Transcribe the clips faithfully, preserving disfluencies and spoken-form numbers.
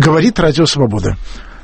Говорит Радио Свобода.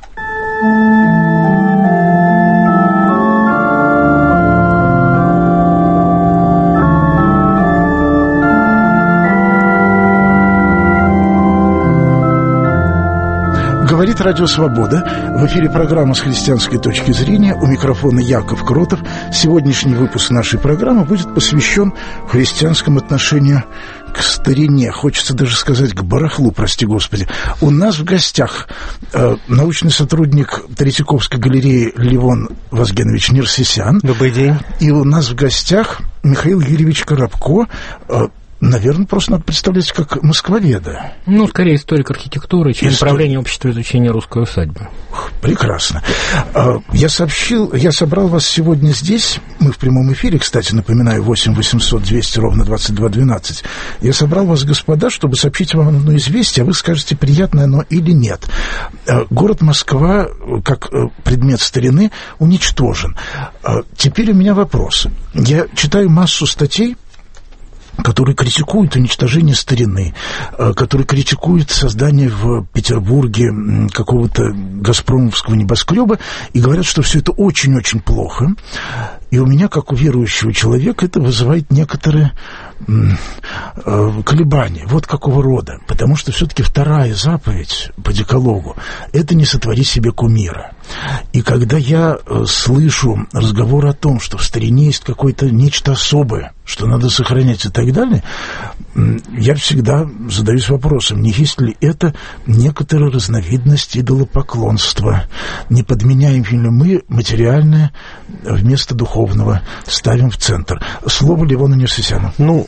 Говорит Радио Свобода. В эфире программа «С христианской точки зрения». У микрофона Яков Кротов. Сегодняшний выпуск нашей программы будет посвящен христианскому отношению к старине. Хочется даже сказать к барахлу, прости господи. У нас в гостях э, научный сотрудник Третьяковской галереи Левон Вазгенович Нерсисян. Добрый день. И у нас в гостях Михаил Юрьевич Коробко. э, Наверное, просто надо представлять как москвоведа. Ну, скорее, историк архитектуры, член Истор... правления общества изучения русской усадьбы. Прекрасно. Я сообщил, я собрал вас сегодня здесь, мы в прямом эфире, кстати, напоминаю, восемь восемьсот двести ровно двадцать два двенадцать. Я собрал вас, господа, чтобы сообщить вам одно известие, а вы скажете, приятно оно или нет. Город Москва, как предмет старины, уничтожен. Теперь у меня вопрос. Я читаю массу статей, которые критикуют уничтожение старины, которые критикуют создание в Петербурге какого-то газпромовского небоскреба и говорят, что все это очень-очень плохо. И у меня, как у верующего человека, это вызывает некоторые колебания. Вот какого рода. Потому что все-таки вторая заповедь по декалогу – это не сотвори себе кумира. И когда я слышу разговор о том, что в старине есть какое-то нечто особое, что надо сохранять и так далее, я всегда задаюсь вопросом, не есть ли это некоторая разновидность идолопоклонства, не подменяем ли мы материальное вместо духовного, ставим в центр. Слово Левону Нерсисяну. Ну,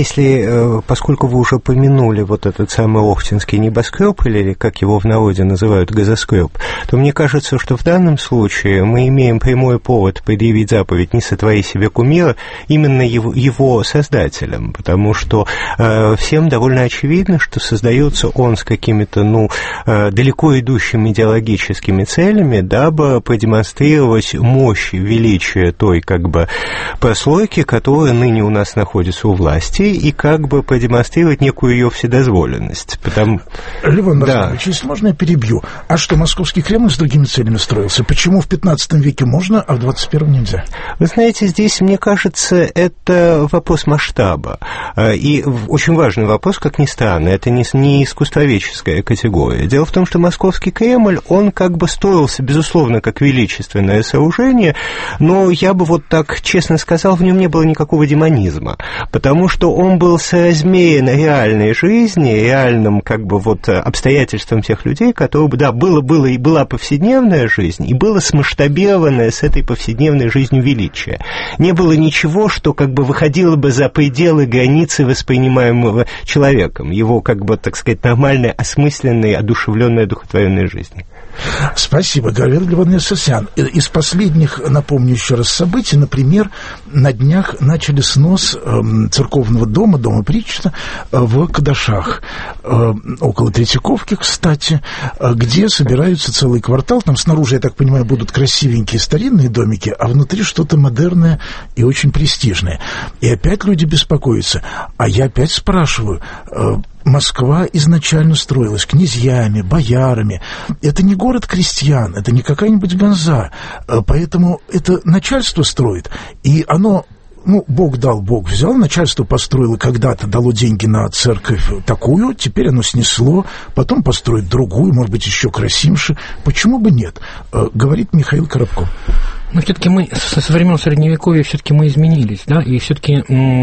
если, поскольку вы уже помянули вот этот самый Охтинский небоскреб, или как его в народе называют, газоскреб, то мне кажется, что в данном случае мы имеем прямой повод предъявить заповедь «Не сотвори себе кумира» именно его, его создателям, потому что э, всем довольно очевидно, что создается он с какими-то, ну, э, далеко идущими идеологическими целями, дабы продемонстрировать мощь и величие той, как бы, прослойки, которая ныне у нас находится у власти, и как бы продемонстрировать некую ее вседозволенность. Потому... Левон Владимирович, да. Если можно, я перебью. А что, Московский Кремль с другими целями строился? Почему в пятнадцатом веке можно, а в двадцать первом нельзя? Вы знаете, здесь, мне кажется, это вопрос масштаба. И очень важный вопрос, как ни странно, это не, не искусствоведческая категория. Дело в том, что Московский Кремль, он как бы строился, безусловно, как величественное сооружение, но я бы вот так честно сказал, в нем не было никакого демонизма, потому что он был соразмерен реальной жизни, реальным как бы вот обстоятельствам тех людей, которые, да, было, было и была повседневная жизнь, и было смасштабированное с этой повседневной жизнью величие. Не было ничего, что как бы выходило бы за пределы границы воспринимаемого человеком, его, как бы, так сказать, нормальной, осмысленной, одушевленной, одухотворенной жизни. Спасибо, говорит Левон Нерсисян. Из последних, напомню еще раз, событий, например, на днях начали снос э, церковного дома, дома Причта, э, в Кадашах, э, около Третьяковки, кстати, э, где собираются целый квартал. Там снаружи, я так понимаю, будут красивенькие старинные домики, а внутри что-то модерное и очень престижное. И опять люди беспокоятся. А я опять спрашиваю... Э, Москва изначально строилась князьями, боярами. Это не город крестьян, это не какая-нибудь ганза. Поэтому это начальство строит, и оно... Ну, Бог дал, Бог взял, начальство построило когда-то, дало деньги на церковь такую, теперь оно снесло, потом построит другую, может быть, еще красивше. Почему бы нет? Говорит Михаил Коробко. Но все-таки мы со времен Средневековья все-таки мы изменились, да, и все-таки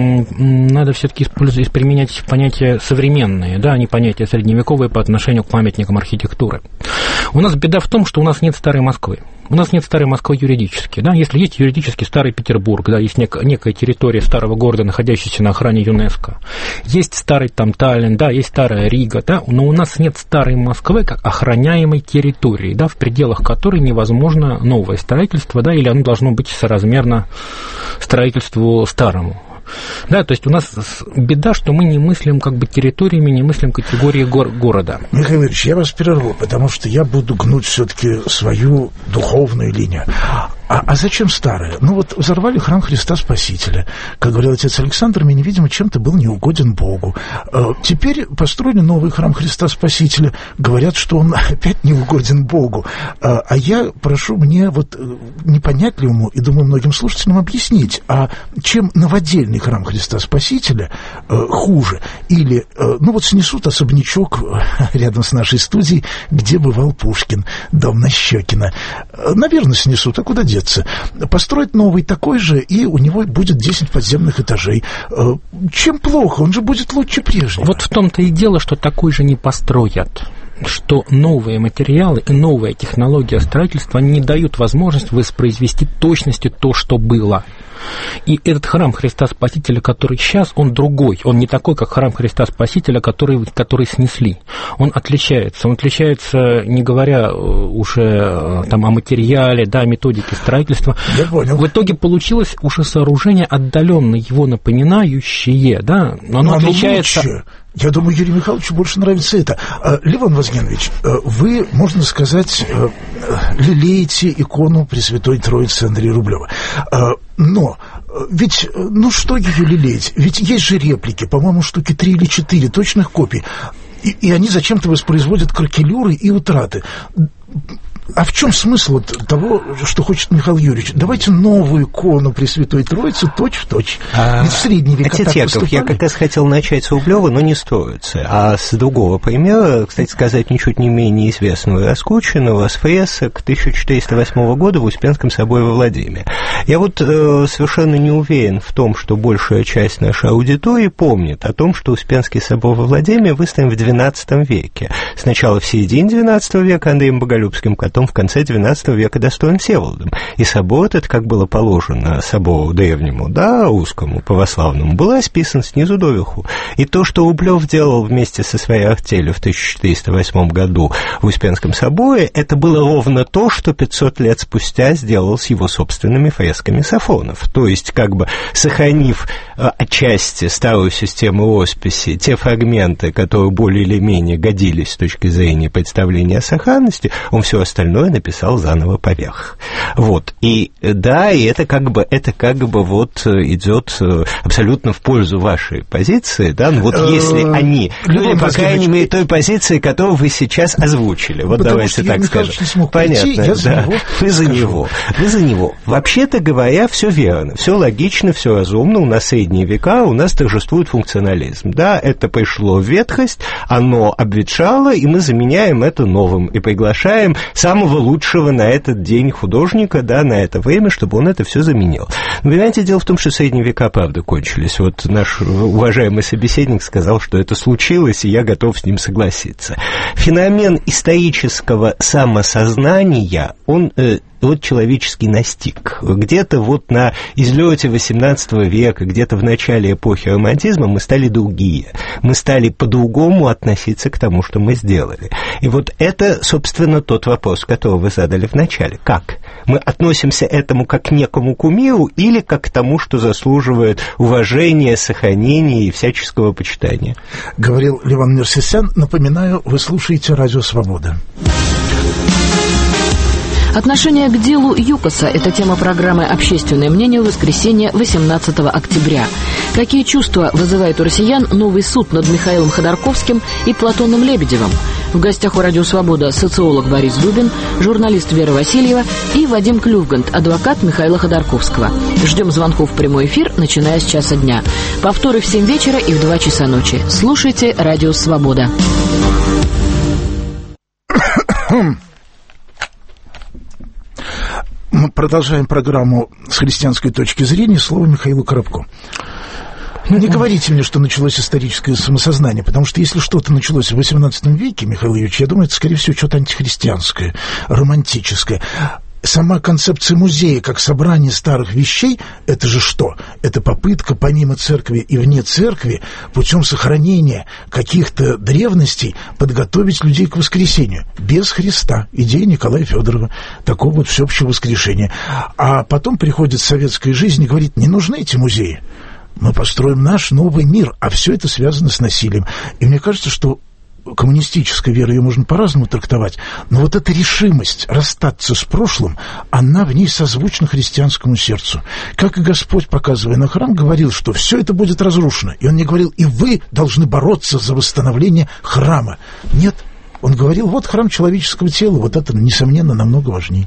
м- надо все-таки использовать, применять понятия современные, да, а не понятия средневековые по отношению к памятникам архитектуры. У нас беда в том, что у нас нет старой Москвы. У нас нет старой Москвы юридически, да, если есть юридически старый Петербург, да, есть нек- некая территория старого города, находящаяся на охране ЮНЕСКО, есть старый там Таллин, да, есть старая Рига, да, но у нас нет старой Москвы как охраняемой территории, да, в пределах которой невозможно новое строительство, да, или оно должно быть соразмерно строительству старому. Да, то есть у нас беда, что мы не мыслим как бы территориями, не мыслим категории гор- города. Михаил Ильич, я вас прерву, потому что я буду гнуть все-таки свою духовную линию. А, а зачем старое? Ну вот взорвали храм Христа Спасителя. Как говорил отец Александр, мне, видимо, чем-то был неугоден Богу. Теперь построили новый храм Христа Спасителя. Говорят, что он опять неугоден Богу. А я прошу мне вот непонятливому, и думаю, многим слушателям объяснить, а чем новодельный храм Христа Спасителя хуже? Или, ну вот снесут особнячок рядом с нашей студией, где бывал Пушкин, дом Нащекина. Наверное, снесут, а куда деться? Построить новый такой же, и у него будет десять подземных этажей. Чем плохо? Он же будет лучше прежнего. Вот в том-то и дело, что такой же не построят. Что новые материалы и новая технология строительства не дают возможность воспроизвести точностью то, что было. И этот храм Христа Спасителя, который сейчас, он другой. Он не такой, как храм Христа Спасителя, который, который снесли. Он отличается. Он отличается, не говоря уже там, о материале, да, о методике строительства. Я понял. В итоге получилось уже сооружение, отдаленно его напоминающее. Да? Оно, Но отличается... оно лучше. Я думаю, Юрию Михайловичу больше нравится это. Левон Вазгенович, вы, можно сказать, лелеете икону Пресвятой Троицы Андрея Рублева. Но ведь, ну что ее лелеять? Ведь есть же реплики, по-моему, штуки три или четыре точных копий. И, и они зачем-то воспроизводят кракелюры и утраты. А в чем смысл вот того, что хочет Михаил Юрьевич? Давайте новую икону Пресвятой Троицы точь-в-точь. А, Ведь в средние века Отец так Яков, поступали. я как раз хотел начать с Рублева, но не стоит. А с другого примера, кстати сказать, ничуть не менее известного и раскрученного, с фресок тысяча четыреста восьмого года в Успенском соборе во Владимире. Я вот э, совершенно не уверен в том, что большая часть нашей аудитории помнит о том, что Успенский собор во Владимире выстроен в двенадцатом веке. Сначала в середине двенадцатого века Андреем Боголюбским, потом в конце двенадцатого века достоин Всеволодом. И собор этот, как было положено собору древнему, да, русскому, православному, был расписан снизу доверху. И то, что Рублев делал вместе со своей артелью в тысяча четыреста восьмом году в Успенском соборе, это было ровно то, что пятьсот лет спустя сделал с его собственными фресками Сафонов. То есть, как бы сохранив э, отчасти старую систему росписи, те фрагменты, которые более или менее годились с точки зрения представления о сохранности, он все остальное написал заново поверх. Вот. И да, и это как бы, это как бы вот идет абсолютно в пользу вашей позиции, да, ну вот если они, ну, по крайней мере, той позиции, которую вы сейчас озвучили, вот давайте так скажем. Понятно, да, вы за него, вы за него. Вообще-то говоря, все верно, все логично, все разумно, у нас средние века, у нас торжествует функционализм, да, это пришло в ветхость, оно обветшало, и мы заменяем это новым, и приглашаем самого лучшего на этот день художника, да, на это время, чтобы он это все заменил. Но, понимаете, дело в том, что средние века, правда, кончились. Вот наш уважаемый собеседник сказал, что это случилось, и я готов с ним согласиться. Феномен исторического самосознания, он... Э, вот человеческий настиг. Где-то вот на излете восемнадцатого века, где-то в начале эпохи романтизма мы стали другие. Мы стали по-другому относиться к тому, что мы сделали. И вот это, собственно, тот вопрос, который вы задали в начале. Как? Мы относимся к этому как к некому кумиру или как к тому, что заслуживает уважения, сохранения и всяческого почитания? Говорил Левон Нерсисян. Напоминаю, вы слушаете «Радио Свобода». Отношение к делу ЮКОСа – это тема программы «Общественное мнение» в воскресенье восемнадцатого октября. Какие чувства вызывает у россиян новый суд над Михаилом Ходорковским и Платоном Лебедевым? В гостях у «Радио Свобода» социолог Борис Дубин, журналист Вера Васильева и Вадим Клювгант, адвокат Михаила Ходорковского. Ждем звонков в прямой эфир, начиная с часа дня. Повторы в семь вечера и в два часа ночи. Слушайте «Радио Свобода». Мы продолжаем программу с христианской точки зрения. Слово Михаилу Коробко. Ну, не говорите мне, что началось историческое самосознание, потому что если что-то началось в восемнадцатом веке, Михаил Юрьевич, я думаю, это, скорее всего, что-то антихристианское, романтическое. Сама концепция музея как собрание старых вещей, это же что? Это попытка помимо церкви и вне церкви путем сохранения каких-то древностей подготовить людей к воскресению. Без Христа. Идея Николая Федорова. Такого вот всеобщего воскрешения. А потом приходит советская жизнь и говорит, не нужны эти музеи. Мы построим наш новый мир, а все это связано с насилием. И мне кажется, что коммунистическая вера, ее можно по-разному трактовать, но вот эта решимость расстаться с прошлым, она в ней созвучна христианскому сердцу. Как и Господь, показывая на храм, говорил, что все это будет разрушено. И Он не говорил, и вы должны бороться за восстановление храма. Нет, Он говорил, вот храм человеческого тела, вот это, несомненно, намного важнее.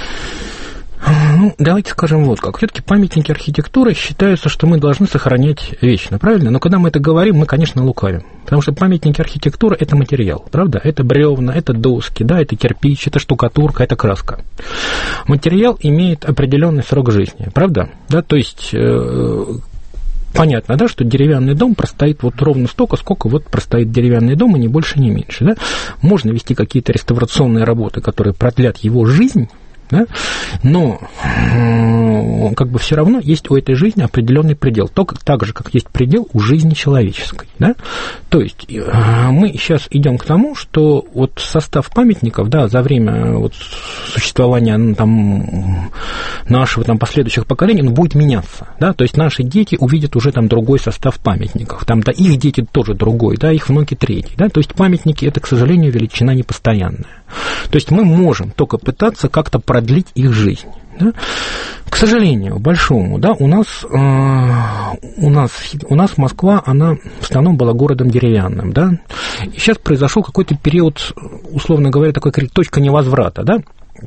Ну, давайте скажем вот как. Все-таки памятники архитектуры считаются, что мы должны сохранять вечно, правильно? Но когда мы это говорим, мы, конечно, лукавим. Потому что памятники архитектуры – это материал, правда? Это бревна, это доски, да, это кирпич, это штукатурка, это краска. Материал имеет определенный срок жизни, правда? Да, то есть... Э- Понятно, да, что деревянный дом простоит вот ровно столько, сколько вот простоит деревянный дом, и ни больше, ни меньше, да? Можно вести какие-то реставрационные работы, которые продлят его жизнь, да? Но как бы все равно есть у этой жизни определенный предел, только так же, как есть предел у жизни человеческой, да? То есть мы сейчас идем к тому, что вот состав памятников, да, за время вот существования там нашего там последующих поколений, он будет меняться, да? То есть наши дети увидят уже там другой состав памятников, там да, их дети тоже другой, да, их внуки третий, да? То есть памятники это, к сожалению, величина непостоянная. То есть мы можем только пытаться как-то продлить их жизнь. Да? К сожалению, большому, да, у нас, э, у нас, у нас Москва, она в основном была городом деревянным, да, и сейчас произошел какой-то период, условно говоря, такой точка невозврата, да.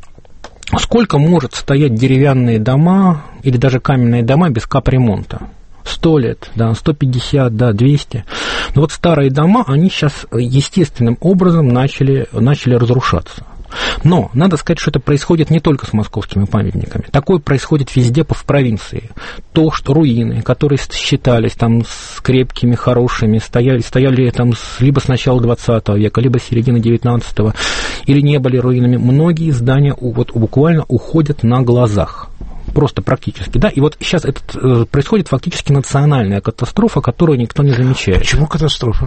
Сколько может стоять деревянные дома или даже каменные дома без капремонта? Сто лет, да, сто пятьдесят, да, двести. Но вот старые дома, они сейчас естественным образом начали, начали разрушаться. Но надо сказать, что это происходит не только с московскими памятниками. Такое происходит везде в провинции. То, что руины, которые считались там с крепкими, хорошими, стояли, стояли там с, либо с начала двадцатого века, либо с середины девятнадцатого, или не были руинами, многие здания вот, буквально уходят на глазах. Просто практически, да, и вот сейчас это э, происходит фактически национальная катастрофа, которую никто не замечает. Почему катастрофа?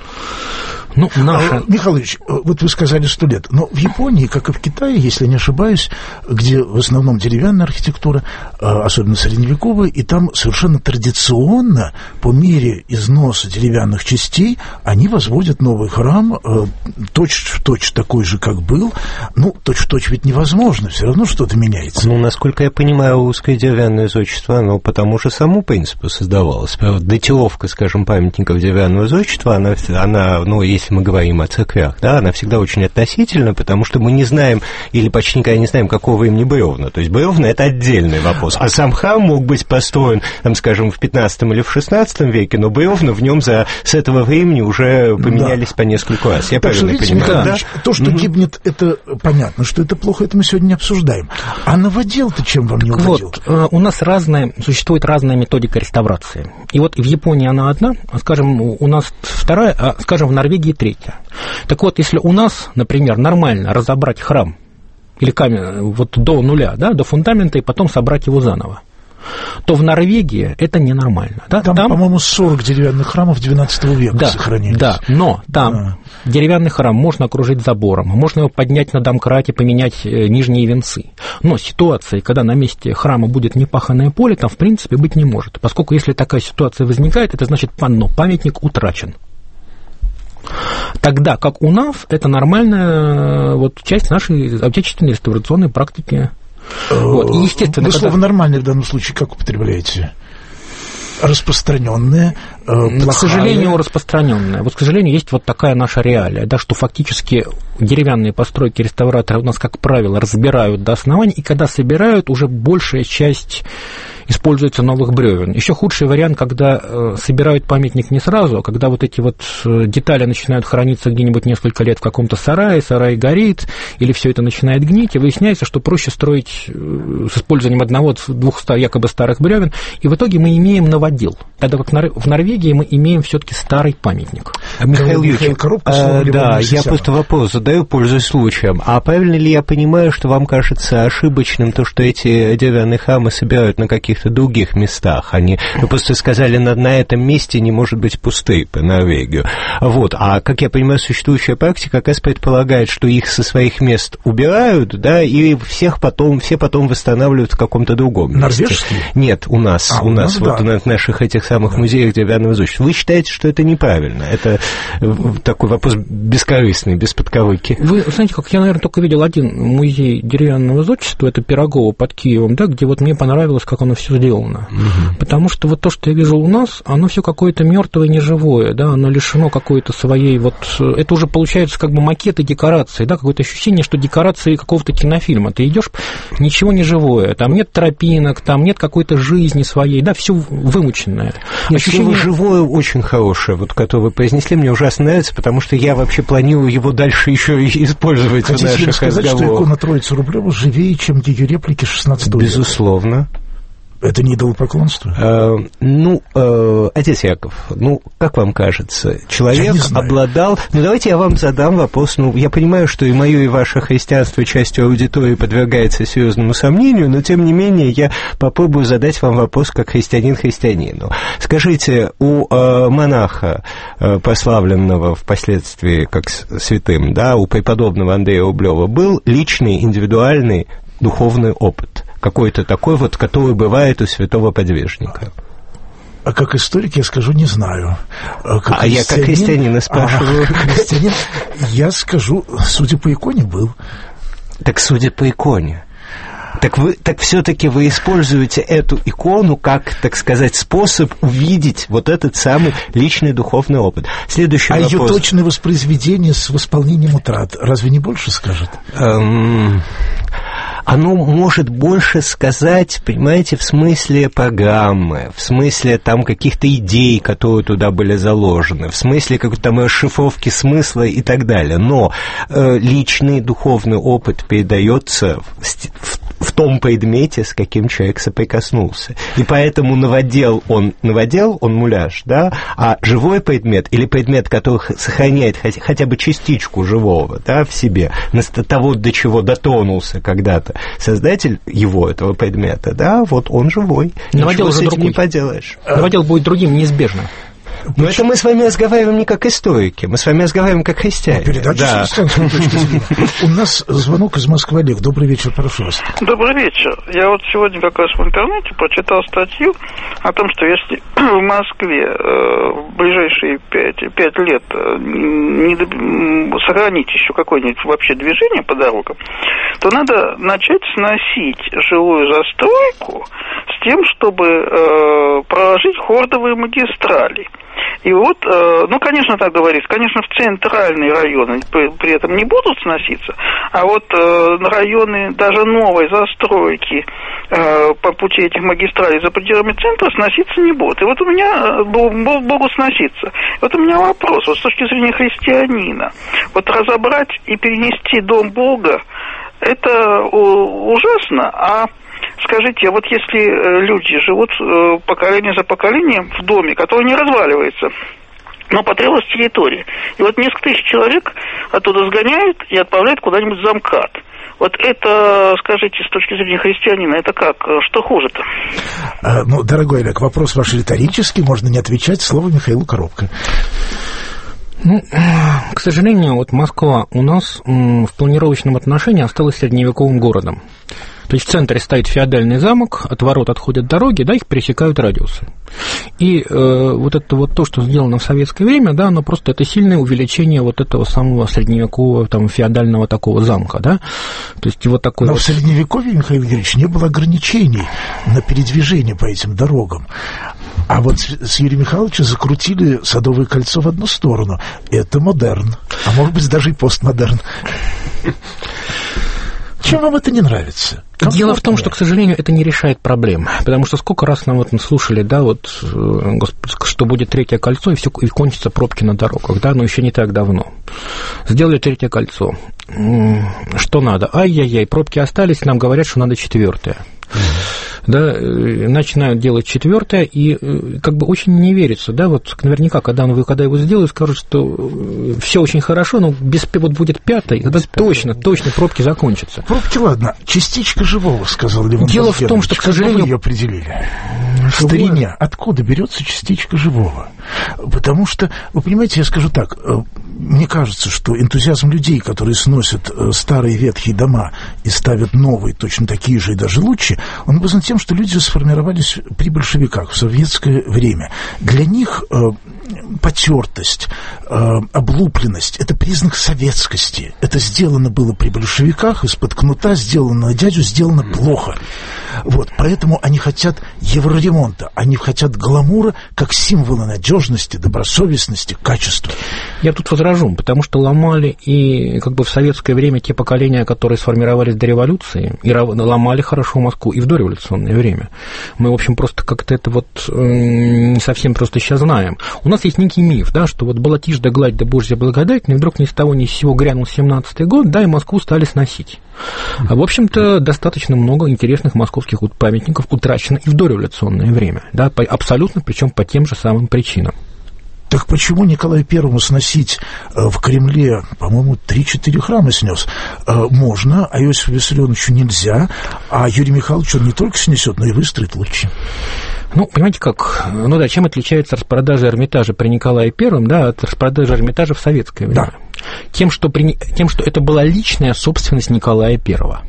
Ну, наша... Михаил Ильич, вот вы сказали сто лет, но в Японии, как и в Китае, если не ошибаюсь, где в основном деревянная архитектура, особенно средневековая, и там совершенно традиционно, по мере износа деревянных частей, они возводят новый храм, точь-в-точь такой же, как был. Ну, точь-в-точь ведь невозможно, все равно что-то меняется. Ну, насколько я понимаю, узкое деревянное зодчество, оно по тому же самому принципу создавалось. Датировка, скажем, памятников деревянного зодчества, она, она ну, есть если мы говорим о церквях, да, она всегда очень относительна, потому что мы не знаем, или почти никогда не знаем, какого имени бревна. То есть бревна – это отдельный вопрос. А сам храм мог быть построен, там, скажем, в пятнадцатом или в шестнадцатом веке, но бревна в нем за, с этого времени уже поменялись да. по нескольку раз. Я так правильно что, видите, понимаю? Да? То, что mm-hmm. гибнет, это понятно, что это плохо, это мы сегодня не обсуждаем. А наводил-то чем вам не угодил? Вот, у нас разная, существует разная методика реставрации. И вот в Японии она одна, а, скажем, у нас вторая, а, скажем, в Норвегии третья. Так вот, если у нас, например, нормально разобрать храм или камень вот до нуля, да, до фундамента, и потом собрать его заново, то в Норвегии это ненормально. Да? Там, там, по-моему, сорок деревянных храмов двенадцатого века да, сохранились. Да, но там да. деревянный храм можно окружить забором, можно его поднять на домкрате, поменять нижние венцы. Но ситуации, когда на месте храма будет непаханное поле, там, в принципе, быть не может. Поскольку, если такая ситуация возникает, это значит, ну, памятник утрачен. Тогда как у нас, это нормальная вот, часть нашей отечественной реставрационной практики. Вот. И, естественно, вы когда... слово «нормальное» в данном случае как употребляете? Распространенное, э, плохая. К сожалению, распространенное. Вот, к сожалению, есть вот такая наша реалия, да, что фактически деревянные постройки реставраторы у нас, как правило, разбирают до основания, и когда собирают, уже большая часть используется новых бревен. Еще худший вариант, когда э, собирают памятник не сразу, а когда вот эти вот детали начинают храниться где-нибудь несколько лет в каком-то сарае, сарай горит, или все это начинает гнить, и выясняется, что проще строить э, с использованием одного-двух якобы старых бревен, и в итоге мы имеем новодел. Тогда как в Норвегии мы имеем все-таки старый памятник. Михаил Юрьевич, а, да, я просто вопрос задаю, пользуясь случаем. А правильно ли я понимаю, что вам кажется ошибочным то, что эти деревянные храмы собирают на каких-то каких-то других местах. Они, вы просто сказали, на, на этом месте не может быть пустырь по Норвегию. Вот. А, как я понимаю, существующая практика как раз предполагает, что их со своих мест убирают, да, и всех потом, все потом восстанавливают в каком-то другом месте. Норвежские? Нет, у нас, а, у нас, нас вот да. в наших этих самых да. музеях деревянного изучения. Вы считаете, что это неправильно? Это такой вопрос бескорыстный, без подковыки. Вы знаете, как я, наверное, только видел один музей деревянного зодчества, это Пирогово под Киевом, да, где вот мне понравилось, как оно все сделано. Угу. Потому что вот то, что я вижу у нас, оно все какое-то мертвое, неживое, да, оно лишено какой-то своей вот... Это уже получается как бы макеты декорации, да, какое-то ощущение, что декорации какого-то кинофильма. Ты идешь, ничего не живое, там нет тропинок, там нет какой-то жизни своей, да, все вымученное. Нет, ощущение... живое очень хорошее, вот, которое вы произнесли, мне ужасно нравится, потому что я вообще планирую его дальше еще и использовать. Хотите в наших сказать, разговорах. что икона Троицы Рублева живее, чем ее реплики шестнадцатого века? Безусловно. Это не идолопоклонство? Э, ну, э, отец Яков, ну, как вам кажется, человек обладал... Ну, давайте я вам задам вопрос. Ну, я понимаю, что и мое, и ваше христианство частью аудитории подвергается серьезному сомнению, но, тем не менее, я попробую задать вам вопрос как христианин христианину. Скажите, у э, монаха, э, прославленного впоследствии как святым, да, у преподобного Андрея Рублева, был личный, индивидуальный духовный опыт? Какой-то такой вот, который бывает у святого подвижника. А как историк я скажу, не знаю. Как а я как христианин спрашиваю. А, христианин, я скажу, судя по иконе, был. Так судя по иконе. Так, вы, так все-таки вы используете эту икону как, так сказать, способ увидеть вот этот самый личный духовный опыт. Следующий а вопрос. ее точное воспроизведение с восполнением утрат разве не больше скажет? Эм... Оно может больше сказать, понимаете, в смысле программы, в смысле там каких-то идей, которые туда были заложены, в смысле какой-то там расшифровки смысла и так далее. Но э, личный духовный опыт передается в, в, в том предмете, с каким человек соприкоснулся. И поэтому новодел он, новодел, он муляж, да, а живой предмет или предмет, который сохраняет хотя, хотя бы частичку живого, да, в себе, того, до чего дотронулся когда-то создатель его, этого предмета, да, вот он живой. Новодел Ничего с этим другой. не поделаешь. Новодел будет другим неизбежно. Но это мы с вами разговариваем не как историки, мы с вами разговариваем как христиане. Передача да. с христианской точки зрения. У нас звонок из Москвы. Олег, добрый вечер, прошу вас. Добрый вечер. Я вот сегодня как раз в интернете прочитал статью о том, что если в Москве э, в ближайшие пять, пять лет не сохранить еще какое-нибудь вообще движение по дорогам, то надо начать сносить жилую застройку с тем, чтобы э, проложить хордовые магистрали. И вот, э, ну, конечно, так говорится, конечно, в центральные районы при, при этом не будут сноситься, а вот э, районы даже новой застройки э, по пути этих магистралей за пределами центра сноситься не будут. И вот у меня могут сноситься. И вот у меня вопрос, вот с точки зрения христианина, вот разобрать и перенести дом Бога, это ужасно, а скажите, вот если люди живут поколение за поколением в доме, который не разваливается, но потребовалась территория, и вот несколько тысяч человек оттуда сгоняют и отправляют куда-нибудь за МКАД. Вот это, скажите, с точки зрения христианина, это как? Что хуже-то? А, ну, дорогой Олег, вопрос ваш риторический, можно не отвечать, слово Михаилу Коробко. Ну, к сожалению, вот Москва у нас в планировочном отношении осталась средневековым городом. То есть в центре стоит феодальный замок, от ворот отходят дороги, да, их пересекают радиусы. И э, вот это вот то, что сделано в советское время, да, оно просто это сильное увеличение вот этого самого средневекового, там, феодального такого замка, да. То есть вот такой Но вот... в Средневековье, Михаил Юрьевич, не было ограничений на передвижение по этим дорогам. А вот с Юрием Михайловичем закрутили Садовое кольцо в одну сторону. Это модерн, а может быть даже и постмодерн. Чем вам это не нравится? Комфортно. Дело в том, что, к сожалению, это не решает проблем. Потому что сколько раз нам вот слушали, да, вот, что будет третье кольцо, и все, и кончатся пробки на дорогах, да, но еще не так давно. Сделали третье кольцо. Что надо? Ай-яй-яй, пробки остались, нам говорят, что надо четвертое. да, начинают делать четвертое, и как бы очень не верится, да, вот наверняка, когда, он, когда его сделают, скажут, что все очень хорошо, но без, вот будет пятое, и тогда точно, точно пробки закончатся. Пробки, ладно, частичка живого, сказал Левон Дело Вазгенович. в том, что, к сожалению... Вы ее определили? В старине. Откуда берется частичка живого? Потому что, вы понимаете, я скажу так, мне кажется, что энтузиазм людей, которые сносят старые ветхие дома и ставят новые, точно такие же и даже лучше, он вызван тем, что люди сформировались при большевиках в советское время. Для них потертость, облупленность – это признак советскости. Это сделано было при большевиках, из-под кнута, сделано на дядю, сделано плохо. Вот, поэтому они хотят евроремонта, они хотят гламура как символа надежности, добросовестности, качества. Я тут возражу, потому что ломали и как бы в советское время те поколения, которые сформировались до революции, и ломали хорошо Москву и в дореволюционное время. Мы, в общем, просто как-то это вот не совсем просто сейчас знаем. У нас есть некий миф, да, что вот была тишь да гладь да божья благодать, и вдруг ни с того ни с сего грянул семнадцатый год, да, и Москву стали сносить. А, в общем-то, достаточно много интересных московских памятников утрачено и в дореволюционное время, да, по, абсолютно, причем по тем же самым причинам. Так почему Николаю Первому сносить в Кремле, по-моему, три-четыре храма снес? Можно, а Иосифу Виссарионовичу нельзя, а Юрий Михайлович он не только снесет, но и выстроит лучше. Ну, понимаете как, ну да, чем отличается распродажа Эрмитажа при Николае Первом, да, от распродажи Эрмитажа в советское время? Да. Тем, что, при, тем, что это была личная собственность Николая Первого.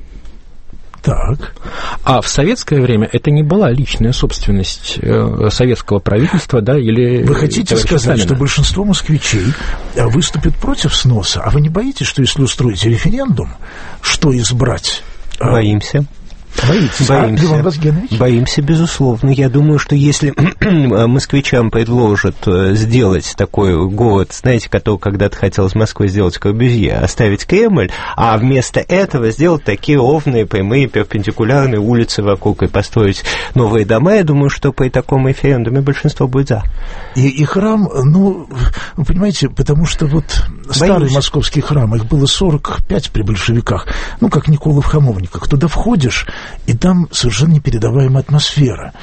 Так. А в советское время это не была личная собственность э, советского правительства, да, или... Вы хотите сказать, Сталина? Что большинство москвичей выступит против сноса, а вы не боитесь, что если устроите референдум, что избрать? Боимся. Боитесь? Боимся. А, Левон Вазгенович? Боимся, безусловно. Я думаю, что если москвичам предложат сделать такой город, знаете, который когда-то хотел из Москвы сделать Корбюзье, оставить Кремль, а вместо этого сделать такие ровные, прямые, перпендикулярные улицы вокруг и построить новые дома, я думаю, что при таком референдуме большинство будет за. И, и храм, ну, вы понимаете, потому что вот Боюсь. Старый московский храм, их было сорок пять при большевиках, ну, как Никола в Хамовниках. Туда входишь, и там совершенно непередаваемая атмосфера.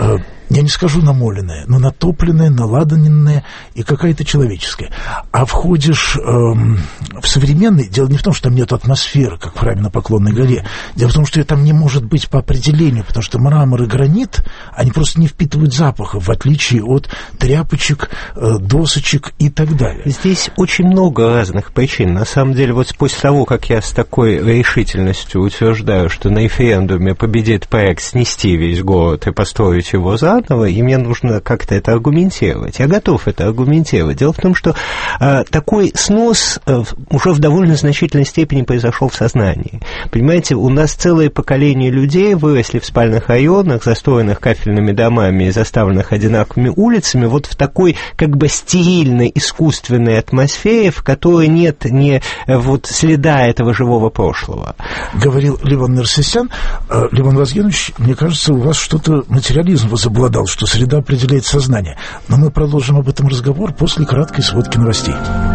Я не скажу намоленная, но натопленная, наладаненная и какая-то человеческая. А входишь эм, в современный... Дело не в том, что там нет атмосферы, как в храме на Поклонной горе. Дело в том, что ее там не может быть по определению, потому что мрамор и гранит, они просто не впитывают запахов, в отличие от тряпочек, э, досочек и так далее. Здесь очень много разных причин. На самом деле, вот после того, как я с такой решительностью утверждаю, что на референдуме победит проект снести весь город и построить его заново, и мне нужно как-то это аргументировать. Я готов это аргументировать. Дело в том, что э, такой снос э, уже в довольно значительной степени произошел в сознании. Понимаете, у нас целое поколение людей выросли в спальных районах, застроенных кафельными домами и заставленных одинаковыми улицами, вот в такой как бы стерильной, искусственной атмосфере, в которой нет ни вот следа этого живого прошлого. Говорил Левон Нерсесян. Левон Вазгенович, мне кажется, у вас что-то материализм возобладал, что среда определяет сознание. Но мы продолжим об этом разговор после краткой сводки новостей.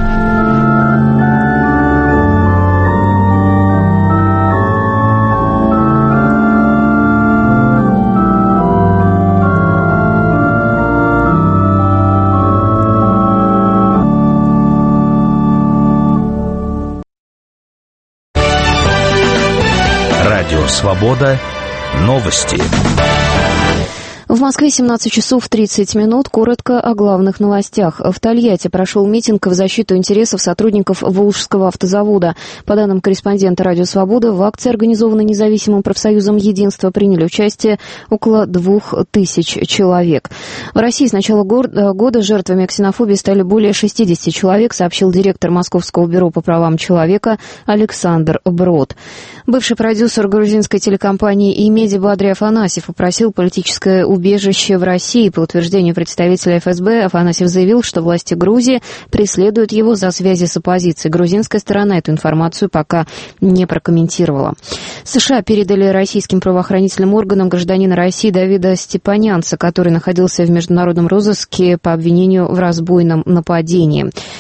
Радио «Свобода». Новости. В Москве семнадцать часов тридцать минут. Коротко о главных новостях. В Тольятти прошел митинг в защиту интересов сотрудников Волжского автозавода. По данным корреспондента «Радио Свобода», в акции, организованной независимым профсоюзом «Единство», приняли участие около двух тысяч человек. В России с начала года жертвами ксенофобии стали более шестидесяти человек, сообщил директор Московского бюро по правам человека Александр Брод. Бывший продюсер грузинской телекомпании «Имеди» Бадри Афанасьев попросил политическое убежище в России. По утверждению представителя эф эс бэ, Афанасьев заявил, что власти Грузии преследуют его за связи с оппозицией. Грузинская сторона эту информацию пока не прокомментировала. США передали российским правоохранительным органам гражданина России Давида Степанянца, который находился в международном розыске по обвинению в разбойном нападении.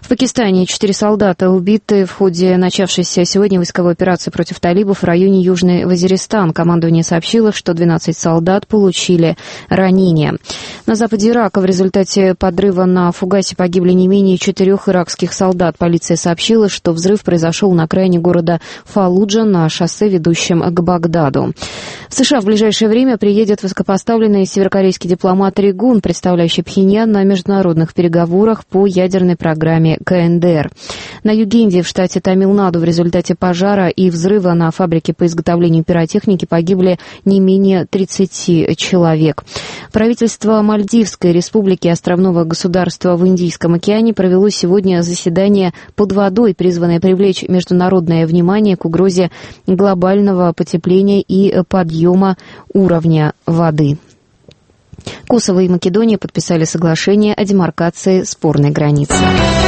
В Пакистане четыре солдата убиты в ходе начавшейся сегодня войсковой операции против талибов в районе Южный Вазиристан. Командование сообщило, что двенадцать солдат получили ранения. На западе Ирака в результате подрыва на фугасе погибли не менее четырех иракских солдат. Полиция сообщила, что взрыв произошел на окраине города Фаллуджа на шоссе, ведущем к Багдаду. В США в ближайшее время приедет высокопоставленный северокорейский дипломат Ри Гун, представляющий Пхеньян на международных переговорах по ядерной программе ка эн дэ эр. На юге Индии, в штате Тамил-Наду, в результате пожара и взрыва на фабрике по изготовлению пиротехники погибли не менее тридцати человек. Правительство Мальдивской республики и островного государства в Индийском океане провело сегодня заседание под водой, призванное привлечь международное внимание к угрозе глобального потепления и подъема уровня воды. Косово и Македония подписали соглашение о демаркации спорной границы.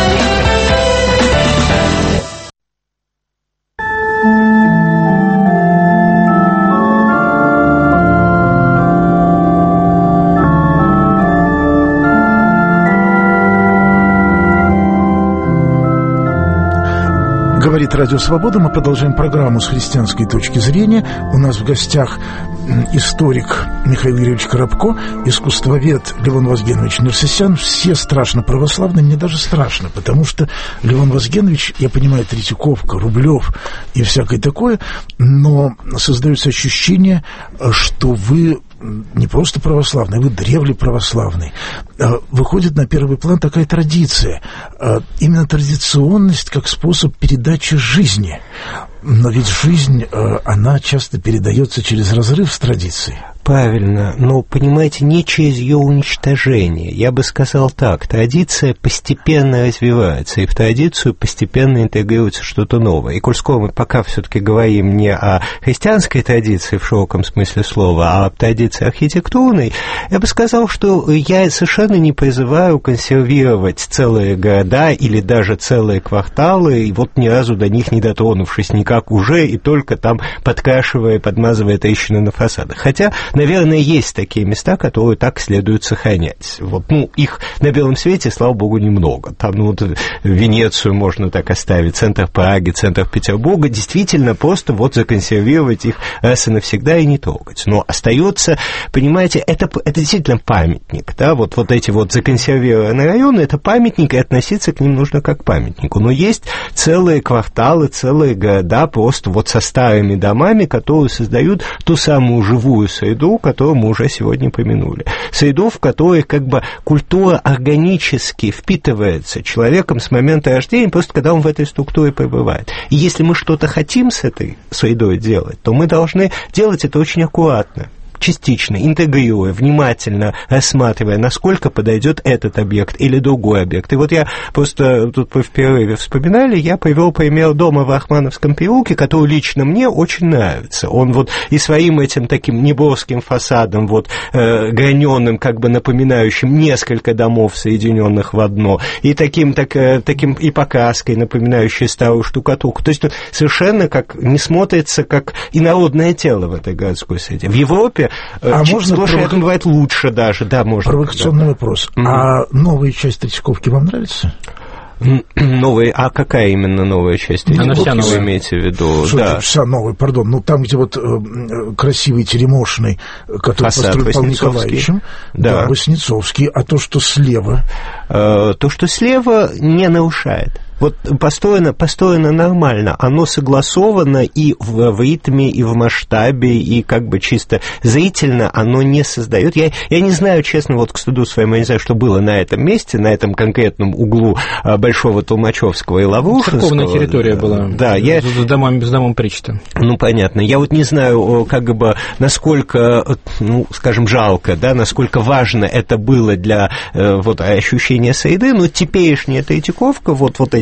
Говорит Радио Свобода. Мы продолжаем программу с христианской точки зрения. У нас в гостях историк Михаил Юрьевич Коробко, искусствовед Левон Вазгенович Нерсесян. Все страшно православные, мне даже страшно, потому что Левон Вазгенович, я понимаю, Третьяковка, Рублев и всякое такое, но создается ощущение, что вы не просто православный, вы древле православный. Выходит на первый план такая традиция. Именно традиционность как способ передачи жизни. Но ведь жизнь, она часто передается через разрыв с традицией. Правильно, но, понимаете, не через ее уничтожение. Я бы сказал так, традиция постепенно развивается, и в традицию постепенно интегрируется что-то новое. И, коль скоро мы пока все-таки говорим не о христианской традиции в широком смысле слова, а о традиции архитектурной, я бы сказал, что я совершенно не призываю консервировать целые города или даже целые кварталы, и вот ни разу до них не дотронувшись никак уже, и только там подкрашивая, подмазывая трещины на фасадах. Хотя, наверное, есть такие места, которые так следует сохранять. Вот, ну, их на белом свете, слава богу, немного. Там, ну, вот, Венецию можно так оставить, центр Праги, центр Петербурга. Действительно, просто вот законсервировать их раз и навсегда и не трогать. Но остается, понимаете, это, это действительно памятник, да, вот, вот эти вот законсервированные районы, это памятник, и относиться к ним нужно как к памятнику. Но есть целые кварталы, целые города просто вот со старыми домами, которые создают ту самую живую среду, которую мы уже сегодня помянули. Среду, в которой как бы культура органически впитывается человеком с момента рождения, просто когда он в этой структуре пребывает. И если мы что-то хотим с этой средой делать, то мы должны делать это очень аккуратно, частично, интегрируя, внимательно рассматривая, насколько подойдет этот объект или другой объект. И вот я просто тут в перерыве вспоминали, я привел пример дома в Рахмановском переулке, который лично мне очень нравится. Он вот и своим этим таким неброским фасадом, вот э, граненым, как бы напоминающим несколько домов, соединенных в одно, и таким, так, э, таким и покраской, напоминающей старую штукатурку. То есть он совершенно как не смотрится как инородное тело в этой городской среде. В Европе А Ч- можно сплошь провок... рядом бывает лучше даже, да, можно. Провокационный да. вопрос. Mm-hmm. А новая часть Третьяковки вам нравится? Новая, а какая именно новая часть? Она вся вы новая. имеете в виду? Что Да. вся новая, пардон. Ну, там, где вот э, красивый теремошный, который Фасад построил Павел Васнецовский. Николаевичем. Да. Да, Васнецовский. А то, что слева? Э, то, что слева, не нарушает. Вот построено, построено нормально, оно согласовано и в, в ритме, и в масштабе, и как бы чисто зрительно оно не создает. Я, я не знаю, честно, вот к стыду своему, я не знаю, что было на этом месте, на этом конкретном углу Большого Толмачевского и Лаврушинского. Церковная территория была. Да, я... С домом, с домом Причта. Ну, понятно. Я вот не знаю, как бы, насколько, ну, скажем, жалко, да, насколько важно это было для вот ощущения среды, но теперешняя Третьяковка, вот, вот эти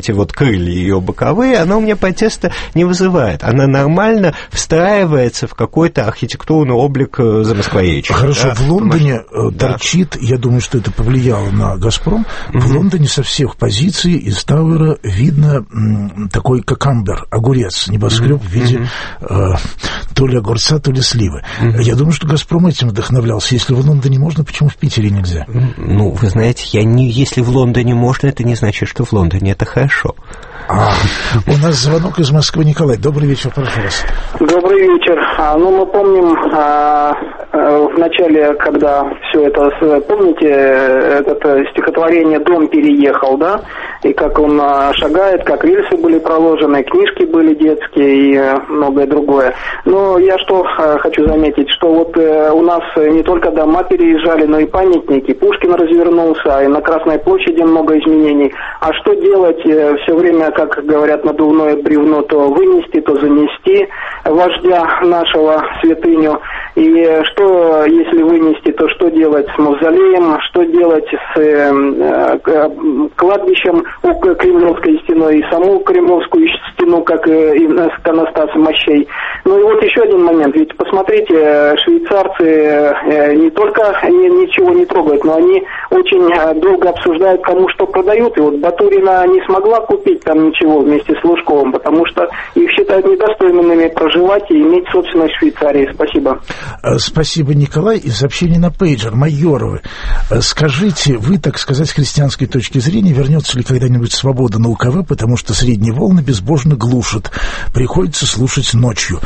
эти вот крылья ее боковые, она у меня протеста не вызывает. Она нормально встраивается в какой-то архитектурный облик Замоскворечья. Хорошо, да? в Лондоне да. торчит, я думаю, что это повлияло на «Газпром», mm-hmm. в Лондоне со всех позиций из Тауэра видно м, такой кокамбер, огурец, небоскреб mm-hmm. в виде э, то ли огурца, то ли сливы. Mm-hmm. Я думаю, что «Газпром» этим вдохновлялся. Если в Лондоне можно, почему в Питере нельзя? Ну, вы знаете, я не, если в Лондоне можно, это не значит, что в Лондоне это хорошо. А, у нас звонок из Москвы. Николай, добрый вечер, прошу вас. Добрый вечер. А, ну, мы помним а, а, в начале, когда все это, помните, это стихотворение «Дом переехал», да? И как он а, шагает, как рельсы были проложены, книжки были детские и а, многое другое. Но я что а, хочу заметить, что вот а, у нас не только дома переезжали, но и памятники. Пушкин развернулся, и на Красной площади много изменений. А что делать а, все время, как говорят, надувное бревно то вынести, то занести вождя нашего, святыню. И что, если вынести, то что делать с мавзолеем, что делать с э, кладбищем у Кремлевской стеной и саму Кремлевскую стену, как и иконостас мощей. Ну и вот еще один момент. Ведь посмотрите, швейцарцы не только ничего не трогают, но они очень долго обсуждают, кому что продают. И вот Батурина не смогла купить там ничего вместе с Лужковым, потому что их считают недостойными проживать и иметь собственность в Швейцарии. Спасибо. Спасибо, Николай. И сообщение на пейджер. Майоровы, скажите, вы, так сказать, с христианской точки зрения, вернется ли когда-нибудь свобода на УКВ, потому что средние волны безбожно глушат. Приходится слушать ночью.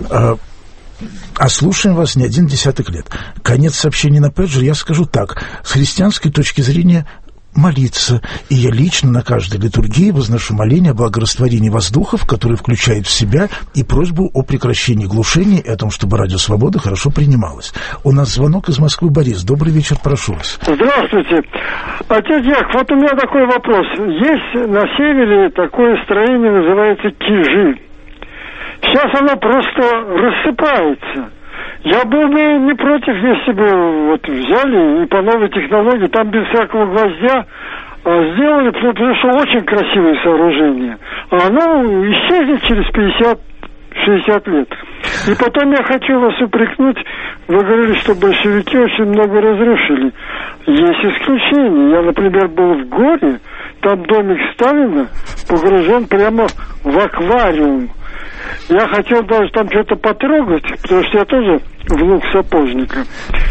А слушаем вас не один десяток лет. Конец сообщения на пейджер. Я скажу так. С христианской точки зрения молиться. И я лично на каждой литургии возношу моление о благорастворении воздухов, которое включает в себя и просьбу о прекращении глушения и о том, чтобы радио «Свобода» хорошо принималось. У нас звонок из Москвы. Борис, добрый вечер, прошу вас. Здравствуйте. Отец Яков, вот у меня такой вопрос. Есть на севере такое строение, называется Кижи. Сейчас оно просто рассыпается. Я был бы не против, если бы вот взяли и по новой технологии, там без всякого гвоздя сделали, потому что очень красивое сооружение. А оно исчезнет через пятьдесят-шестьдесят лет. И потом я хочу вас упрекнуть, вы говорили, что большевики очень много разрушили. Есть исключения. Я, например, был в Горе, там домик Сталина погружен прямо в аквариум. Я хотел даже там что-то потрогать, потому что я тоже внук сапожника.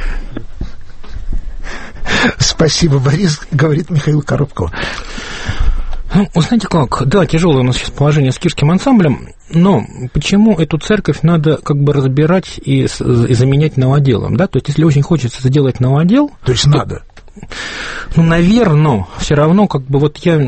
Спасибо, Борис, говорит Михаил Коробков. Ну, вы знаете как, да, тяжелое у нас сейчас положение с Кирским ансамблем, но почему эту церковь надо как бы разбирать и, и заменять новоделом, да? То есть, если очень хочется сделать новодел... То есть, то... надо... Ну, наверное, все равно, как бы, вот я,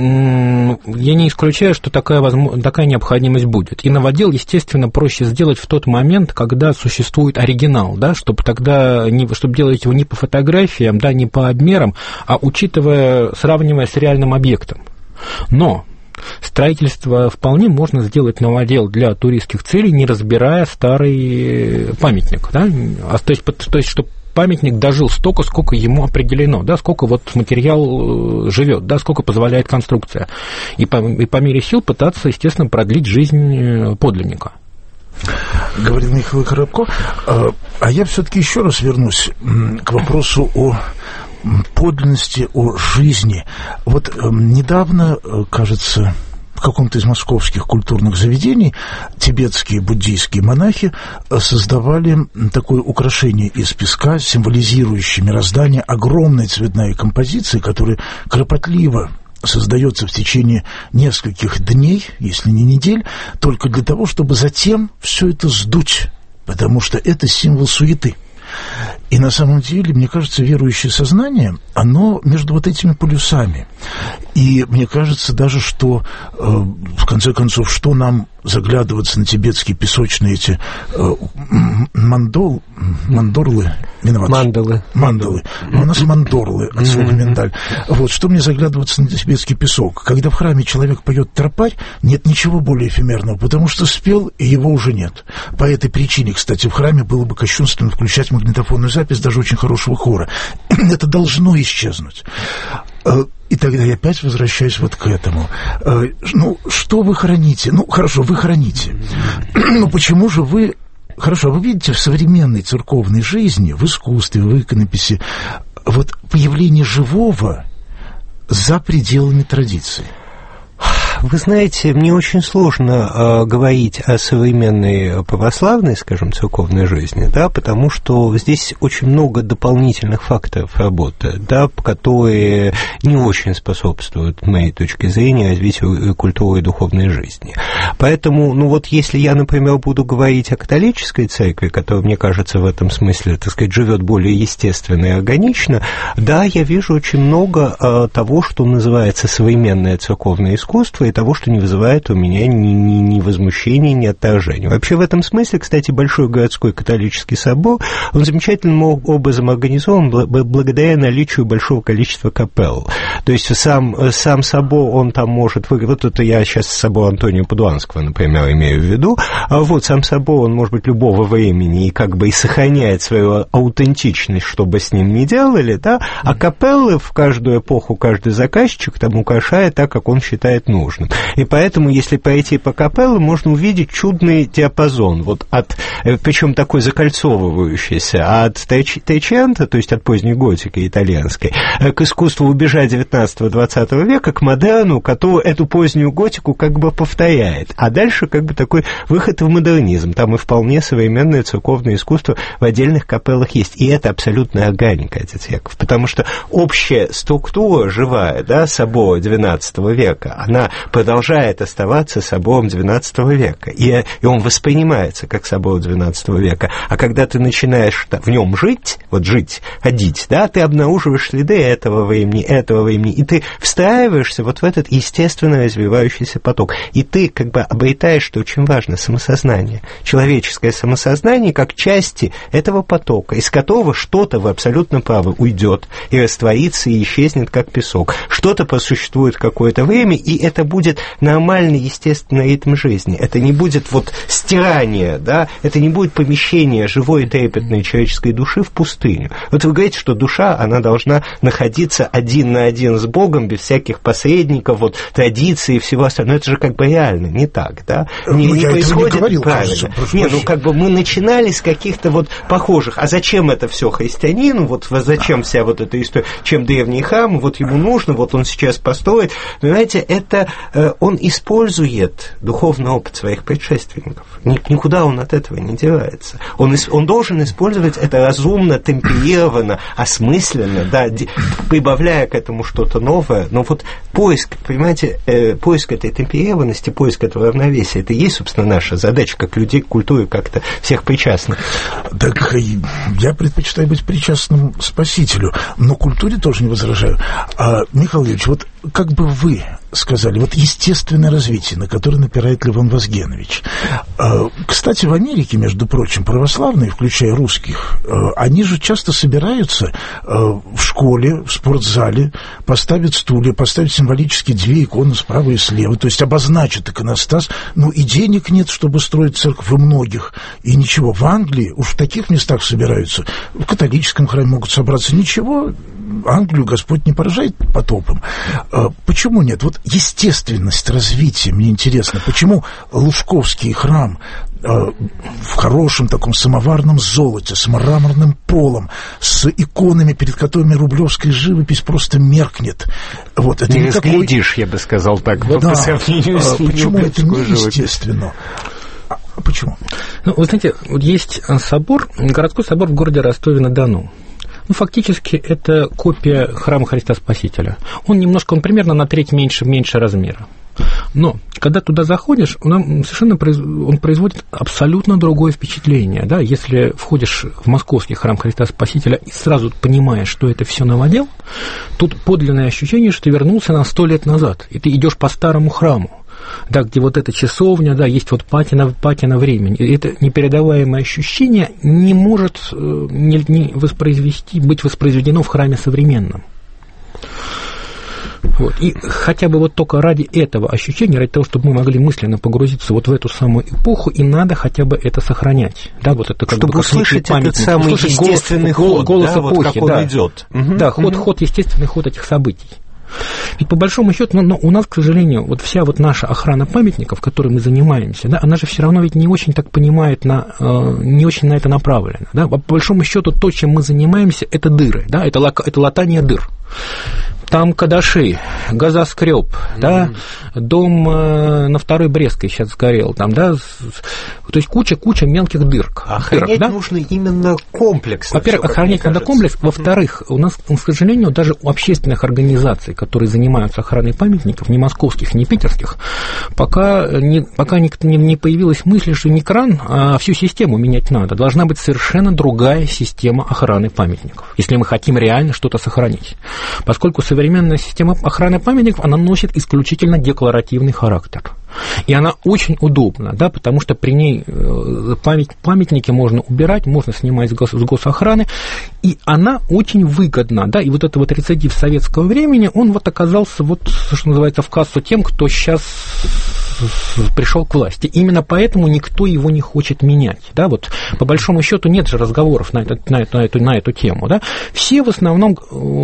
я не исключаю, что такая, возможно, такая необходимость будет. И новодел, естественно, проще сделать в тот момент, когда существует оригинал, да, чтобы тогда, не, чтобы делать его не по фотографиям, да, не по обмерам, а учитывая, сравнивая с реальным объектом. Но строительство вполне можно сделать новодел для туристских целей, не разбирая старый памятник, да, то есть, то есть чтобы памятник дожил столько, сколько ему определено, да, сколько вот материал живет, да, сколько позволяет конструкция. И по, и по мере сил пытаться, естественно, продлить жизнь подлинника. Говорит Михаил Коробко. А я все-таки еще раз вернусь к вопросу о подлинности, о жизни. Вот недавно, кажется, в каком-то из московских культурных заведений тибетские буддийские монахи создавали такое украшение из песка, символизирующее мироздание, огромной цветной композиции, которая кропотливо создается в течение нескольких дней, если не недель, только для того, чтобы затем все это сдуть, потому что это символ суеты. И на самом деле, мне кажется, верующее сознание, оно между вот этими полюсами. И мне кажется даже, что, э, в конце концов, что нам заглядываться на тибетские песочные эти э, мандол, мандорлы, виноват. Мандалы. Мандалы. Но у нас мандорлы от слова миндаль. Вот, что мне заглядываться на тибетский песок? Когда в храме человек поет тропарь, нет ничего более эфемерного, потому что спел, и его уже нет. По этой причине, кстати, в храме было бы кощунственно включать магнитофонную запись даже очень хорошего хора. Это должно исчезнуть. И тогда я опять возвращаюсь вот к этому. Ну, что вы храните? Ну, хорошо, вы храните. Но почему же вы... Хорошо, вы видите в современной церковной жизни, в искусстве, в иконописи, вот появление живого за пределами традиции? Вы знаете, мне очень сложно э, говорить о современной православной, скажем, церковной жизни, да, потому что здесь очень много дополнительных факторов работы, да, которые не очень способствуют, с моей точки зрения, развитию культуры и духовной жизни. Поэтому, ну вот если я, например, буду говорить о католической церкви, которая, мне кажется, в этом смысле, так сказать, живет более естественно и органично, да, я вижу очень много э, того, что называется современное церковное искусство, и того, что не вызывает у меня ни, ни, ни возмущения, ни отторжения. Вообще в этом смысле, кстати, Большой городской католический собор, он замечательным образом организован благодаря наличию большого количества капелл. То есть сам, сам собор, он там может... Вот это я сейчас собор Антония Падуанского, например, имею в виду. А вот сам собор, он может быть любого времени и как бы и сохраняет свою аутентичность, что бы с ним ни делали, да, а капеллы в каждую эпоху каждый заказчик там украшает так, как он считает нужным. И поэтому, если пойти по капелле, можно увидеть чудный диапазон, вот от, причем такой закольцовывающийся, от Тайчента, то есть от поздней готики итальянской, к искусству убежать девятнадцатого-двадцатого века, к модерну, который эту позднюю готику как бы повторяет. А дальше как бы такой выход в модернизм. Там и вполне современное церковное искусство в отдельных капеллах есть. И это абсолютная органика, отец Яков, потому что общая структура живая, да, собора двенадцатого века, она продолжает оставаться собором двенадцатого века, и, и он воспринимается как собор двенадцатого века. А когда ты начинаешь в нем жить, вот жить, ходить, да, ты обнаруживаешь следы этого времени, этого времени, и ты встраиваешься вот в этот естественно развивающийся поток. И ты как бы обретаешь, что очень важно, самосознание, человеческое самосознание как части этого потока, из которого что-то, вы абсолютно правы, уйдет и растворится, и исчезнет как песок. Что-то просуществует какое-то время, и это будет нормальный, естественный ритм жизни. Это не будет вот стирание, да, это не будет помещение живой и трепетной человеческой души в пустыню. Вот вы говорите, что душа, она должна находиться один на один с Богом, без всяких посредников, вот, традиций и всего остального. Но это же как бы реально не так, да? Не, ну, не я происходит не говорил, правильно. кажется, не, ну как бы мы начинали с каких-то вот похожих. А зачем это все христианину? Вот зачем вся вот эта история? Чем древние храмы? Вот ему нужно, вот он сейчас построит. Понимаете, это он использует духовный опыт своих предшественников. Никуда он от этого не девается. Он, он должен использовать это разумно, темперированно, осмысленно, да, прибавляя к этому что-то новое. Но вот поиск, понимаете, э, поиск этой темперированности, поиск этого равновесия, это и есть, собственно, наша задача, как людей к культуре как-то всех причастных. Так я предпочитаю быть причастным Спасителю, но культуре тоже не возражаю. А, Михаил Юрьевич, вот как бы вы сказали, вот естественное развитие, на которое напирает Левон Вазгенович. Кстати, в Америке, между прочим, православные, включая русских, они же часто собираются в школе, в спортзале, поставят стулья, поставят символически две иконы справа и слева, то есть обозначат иконостас, ну и денег нет, чтобы строить церковь у многих, и ничего. В Англии уж в таких местах собираются, в католическом храме могут собраться, ничего, Англию Господь не поражает потопом. Почему нет? Вот естественность развития, мне интересно, почему Лужковский храм в хорошем таком самоварном золоте, с мраморным полом, с иконами, перед которыми рублевская живопись просто меркнет. Вот, это не никакой... разглядишь, я бы сказал так, да. По сравнению с почему это неестественно? А почему? Ну, вы знаете, вот есть собор, городской собор в городе Ростове-на-Дону. Ну, фактически, это копия храма Христа Спасителя. Он немножко, он примерно на треть меньше, меньше размера. Но, когда туда заходишь, он совершенно он производит абсолютно другое впечатление. Да? Если входишь в московский храм Христа Спасителя и сразу понимаешь, что это все новодел, тут подлинное ощущение, что ты вернулся на сто лет назад, и ты идешь по старому храму. Да, где вот эта часовня, да, есть вот патина, патина времени. И это непередаваемое ощущение не может не, не воспроизвести, быть воспроизведено в храме современном. Вот. И хотя бы вот только ради этого ощущения, ради того, чтобы мы могли мысленно погрузиться вот в эту самую эпоху, и надо хотя бы это сохранять. Да, вот это как чтобы бы как услышать этот самый услышать естественный голос, ход, голос да, эпохи, вот как он да. идет. Да, угу, ход, угу. ход, естественный ход этих событий. Ведь по большому счету, но, но у нас, к сожалению, вот вся вот наша охрана памятников, которой мы занимаемся, да, она же все равно ведь не очень так понимает, на, э, не очень на это направлена. Да? По большому счету, то, чем мы занимаемся, это дыры, да, это, лак, это латание дыр. Там кадаши, газоскреб, mm-hmm. да, дом э, на Второй Брестской сейчас сгорел, там, да, то есть куча-куча мелких дырок. Охранять дырок, да? нужно именно комплексно. Во-первых, охранять надо комплекс. Во-вторых, у нас, к сожалению, даже у общественных организаций, которые занимаются охраной памятников, ни московских, ни питерских, пока не, пока не, не появилась мысль, что не кран, а всю систему менять надо. Должна быть совершенно другая система охраны памятников, если мы хотим реально что-то сохранить. Поскольку современная система охраны памятников, она носит исключительно декларативный характер. И она очень удобна, да, потому что при ней память, памятники можно убирать, можно снимать с, гос, с госохраны, и она очень выгодна, да, и вот этот вот рецидив советского времени, он вот оказался, вот, что называется, в кассу тем, кто сейчас пришел к власти. Именно поэтому никто его не хочет менять, да, вот, по большому счету нет же разговоров на, этот, на, эту, на, эту, на эту тему, да, все в основном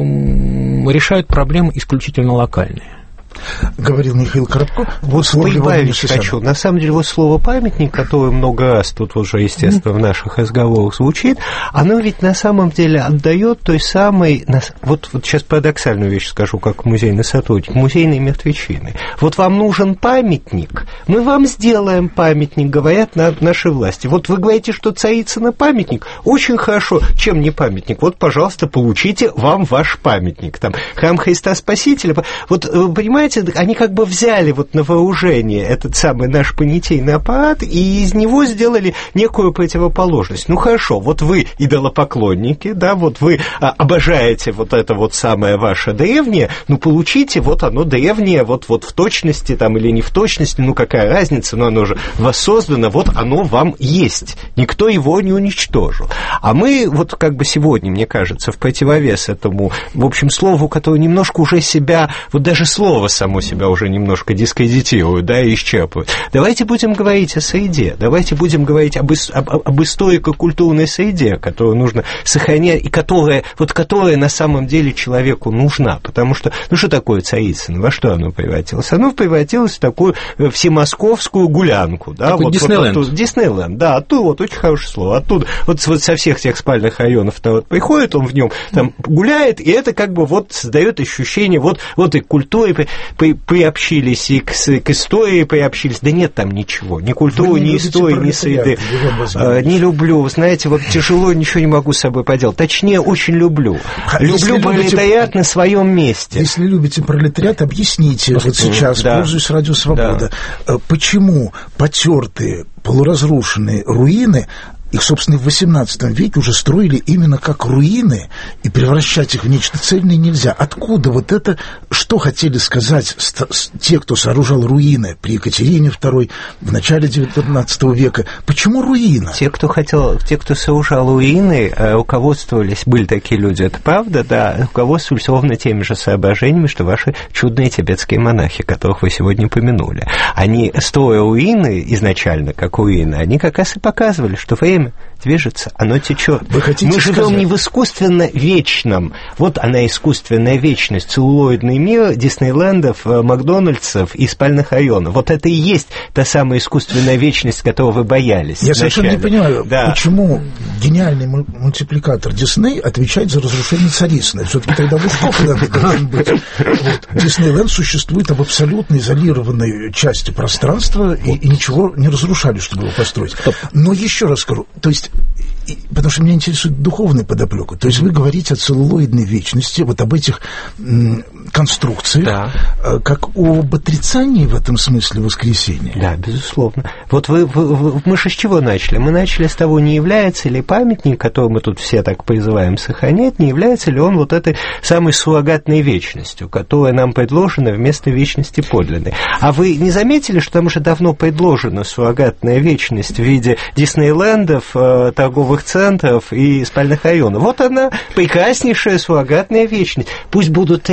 решают проблемы исключительно локальные. Говорил Михаил Коробко. Вот прибавить хочу. На самом деле, вот слово «памятник», которое много раз тут уже, естественно, в наших разговорах звучит, оно ведь на самом деле отдает той самой... Вот, вот сейчас парадоксальную вещь скажу, как музейный сотрудник, музейной мертвечины. Вот вам нужен памятник, мы вам сделаем памятник, говорят на, наши власти. Вот вы говорите, что Царицына памятник, очень хорошо. Чем не памятник? Вот, пожалуйста, получите вам ваш памятник. Там, храм Христа Спасителя. Вот, вы понимаете, они как бы взяли вот на вооружение этот самый наш понятийный аппарат и из него сделали некую противоположность. Ну хорошо, вот вы идолопоклонники, да, вот вы обожаете вот это вот самое ваше древнее, ну получите вот оно древнее, вот, вот в точности там или не в точности, ну какая разница, но оно же воссоздано, вот оно вам есть, никто его не уничтожил. А мы вот как бы сегодня, мне кажется, в противовес этому, в общем, слову, которое немножко уже себя, вот даже слово само себя уже немножко дискредитируют, да, и исчерпывают. Давайте будем говорить о среде, давайте будем говорить об, об, об историко-культурной среде, которую нужно сохранять, и которая, вот которая на самом деле человеку нужна, потому что, ну что такое Царицыно, во что оно превратилось? Оно превратилось в такую всемосковскую гулянку, да, такой вот, Диснейленд. Вот, Диснейленд, да, оттуда, вот очень хорошее слово, оттуда, вот, вот со всех тех спальных районов вот, приходит он в нем, там гуляет, и это как бы вот создает ощущение, вот, вот и культуре При, приобщились, и к, к истории приобщились. Да нет там ничего. Ни культуры, ни истории, ни среды. А, не люблю. Вы знаете, вот тяжело, ничего не могу с собой поделать. Точнее, очень люблю. А люблю пролетариат любите, на своем месте. Если любите пролетариат, объясните вот сейчас, да. Пользуясь Радио Свобода, да. Почему потертые, полуразрушенные руины их, собственно, в восемнадцатом веке уже строили именно как руины, и превращать их в нечто цельное нельзя. Откуда вот это, что хотели сказать те, кто сооружал руины при Екатерине второй в начале девятнадцатого века? Почему руина? Те, кто хотел, те, кто сооружал руины, руководствовались, были такие люди, это правда, да, руководствовались ровно теми же соображениями, что ваши чудные тибетские монахи, которых вы сегодня упомянули. Они, строя руины изначально, как руины, они как раз и показывали, что время движется, оно течет. Мы живем сказать? не в искусственно вечном. Вот она, искусственная вечность, целлулоидный мир Диснейлендов, Макдональдсов и спальных районов. Вот это и есть та самая искусственная вечность, которой вы боялись. Я совершенно не понимаю, да. почему гениальный мультипликатор Дисней отвечает за разрушение Царицына. Все-таки тогда Вушков должен быть. Вот. Диснейленд существует в абсолютно изолированной части пространства, и, и ничего не разрушали, чтобы его построить. Но еще раз скажу, то есть, потому что меня интересует духовная подоплека. То есть вы говорите о целлулоидной вечности, вот об этих м, конструкциях, да. как об отрицании в этом смысле воскресения. Да, безусловно. Вот вы, вы, вы, мы же с чего начали? Мы начали с того, не является ли памятник, который мы тут все так призываем сохранять, не является ли он вот этой самой суррогатной вечностью, которая нам предложена вместо вечности подлинной. А вы не заметили, что там уже давно предложена суррогатная вечность в виде Диснейлендов, торговых центров и спальных районов? Вот она, прекраснейшая суррогатная вечность. Пусть будут трещины,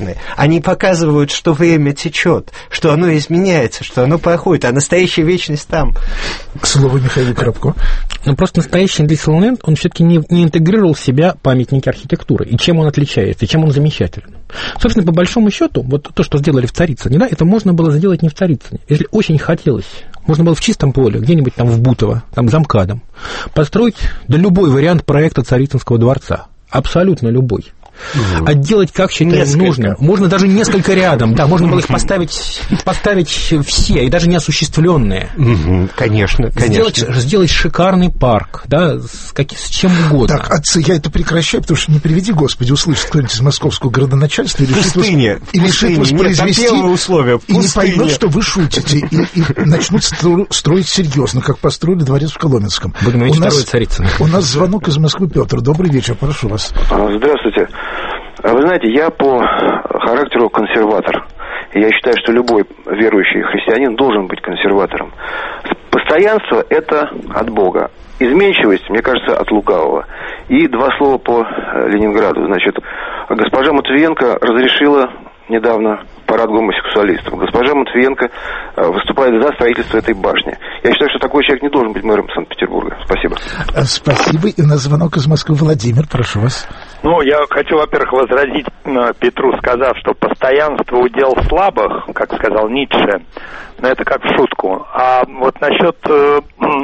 важны. Они показывают, что время течет, что оно изменяется, что оно проходит, а настоящая вечность там. К слову, Михаил Коробко. Ну, просто настоящий Диснейленд, он все-таки не, не интегрировал в себя памятники архитектуры. И чем он отличается, и чем он замечателен. Собственно, по большому счету, вот то, что сделали в Царицыне, да, это можно было сделать не в Царицыне. Если очень хотелось, можно было в чистом поле, где-нибудь там в Бутово, там за МКАДом, построить да любой вариант проекта Царицынского дворца. Абсолютно любой. Угу. Отделать как считаем нужным. Можно даже несколько рядом. Да, можно было их поставить, поставить все, и даже неосуществленные. Угу. Конечно, конечно. Сделать, сделать шикарный парк, да, с, как, с чем угодно. Так, отцы, я это прекращаю, потому что не приведи, Господи, услышит кто-нибудь из московского городоначальства и решит, пустыне, вас, и решит воспроизвести, условия, и не поймет, что вы шутите, и, и начнут строить серьезно, как построили дворец в Коломенском. Будем иметь второй Царицыно. У нас звонок из Москвы. Петр, добрый вечер, прошу вас. Здравствуйте. Вы знаете, я по характеру консерватор. И я считаю, что любой верующий христианин должен быть консерватором. Постоянство – это от Бога. Изменчивость, мне кажется, от лукавого. И два слова по Ленинграду. Значит, госпожа Матвиенко разрешила недавно парад гомосексуалистов. Госпожа Матвиенко выступает за строительство этой башни. Я считаю, что такой человек не должен быть мэром Санкт-Петербурга. Спасибо. Спасибо. И на звонок из Москвы Владимир, прошу вас. Ну, я хочу, во-первых, возразить Петру, сказав, что постоянство удел слабых, как сказал Ницше, но это как в шутку. А вот насчет э,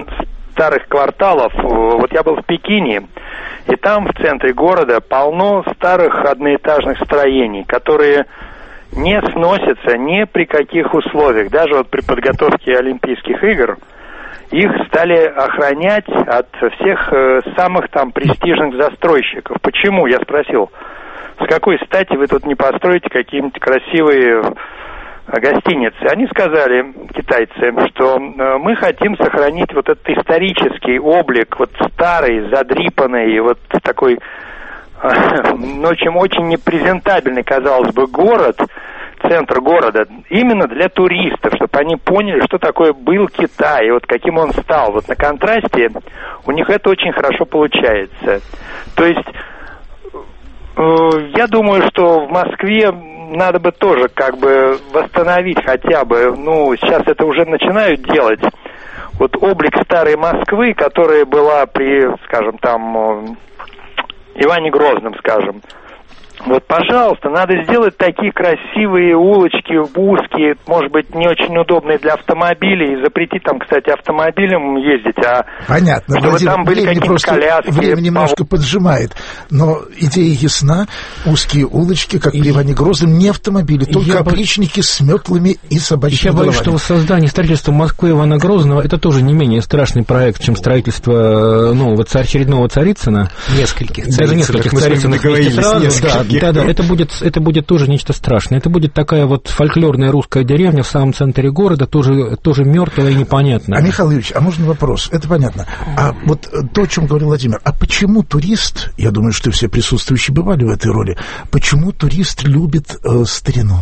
старых кварталов, вот я был в Пекине, и там в центре города полно старых одноэтажных строений, которые не сносятся ни при каких условиях. Даже вот при подготовке Олимпийских игр их стали охранять от всех э, самых там престижных застройщиков. Почему? Я спросил, с какой стати вы тут не построите какие-нибудь красивые гостиницы? Они сказали, китайцы, что э, мы хотим сохранить вот этот исторический облик, вот старый, задрипанный, вот такой, э, ну, очень, очень непрезентабельный, казалось бы, город, центр города, именно для туристов, чтобы они поняли, что такое был Китай, и вот каким он стал. Вот на контрасте у них это очень хорошо получается. То есть, э, я думаю, что в Москве надо бы тоже как бы восстановить хотя бы, ну, сейчас это уже начинают делать, вот облик старой Москвы, которая была при, скажем, там, Иване Грозном, скажем. Вот, пожалуйста, надо сделать такие красивые улочки, узкие, может быть, не очень удобные для автомобилей, и запретить там, кстати, автомобилям ездить, а понятно, чтобы Владимир, там были какие-то коляски. Время немножко поджимает, но идея ясна, узкие улочки, как при Иване Грозном, не автомобили, только опричники с метлами и собачьими головами. Я боюсь, головами. что воссоздание строительства Москвы Ивана Грозного это тоже не менее страшный проект, чем строительство нового очередного Царицына. Нескольких Царицынов. Даже нескольких Царицынов вместе сразу, да. Да, да, это будет, это будет тоже нечто страшное. Это будет такая вот фольклорная русская деревня в самом центре города, тоже, тоже мертвая и непонятная. А, Михаил Юрьевич, а можно вопрос? Это понятно. А вот то, о чем говорил Владимир, а почему турист, я думаю, что все присутствующие бывали в этой роли, почему турист любит э, старину?